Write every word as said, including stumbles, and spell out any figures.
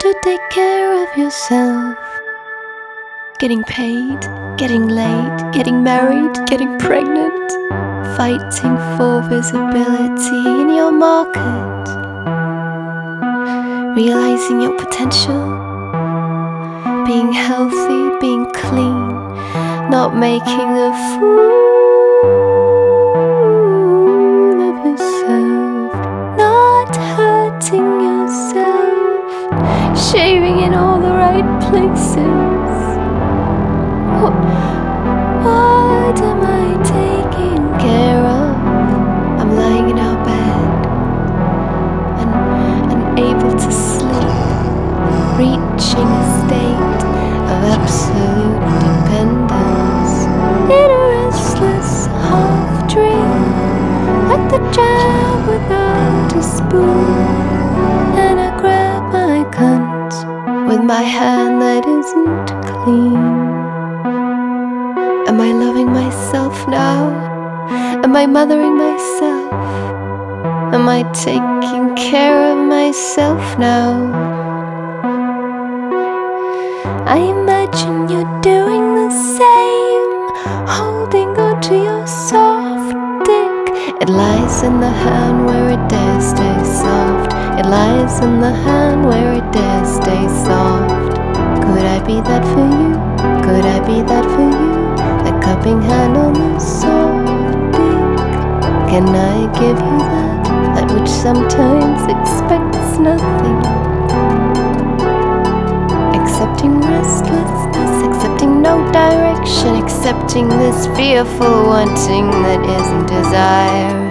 to take care of yourself. Getting paid, getting laid, getting married, getting pregnant, fighting for visibility in your market, realizing your potential, being healthy, being clean, not making a fool of yourself, not hurting yourself, shaving in all the right places. What, what am I taking care of? I'm lying in our bed and unable to sleep, reaching a state of absolute dependence, in a restless half dream, like the jam without a spoon. And I grab my cunt with my hand that isn't clean. Am I loving myself now? Am I mothering myself? Am I taking care of myself now? I imagine you're doing the same, holding on to your soft dick. It lies in the hand where it dares stay soft. It lies in the hand where it dares stay soft. Could I be that for you? Could I be that for you? A cupping hand on the soft dick. Can I give you that? That which sometimes expects nothing, accepting restlessness, accepting no direction, accepting this fearful wanting that isn't desire.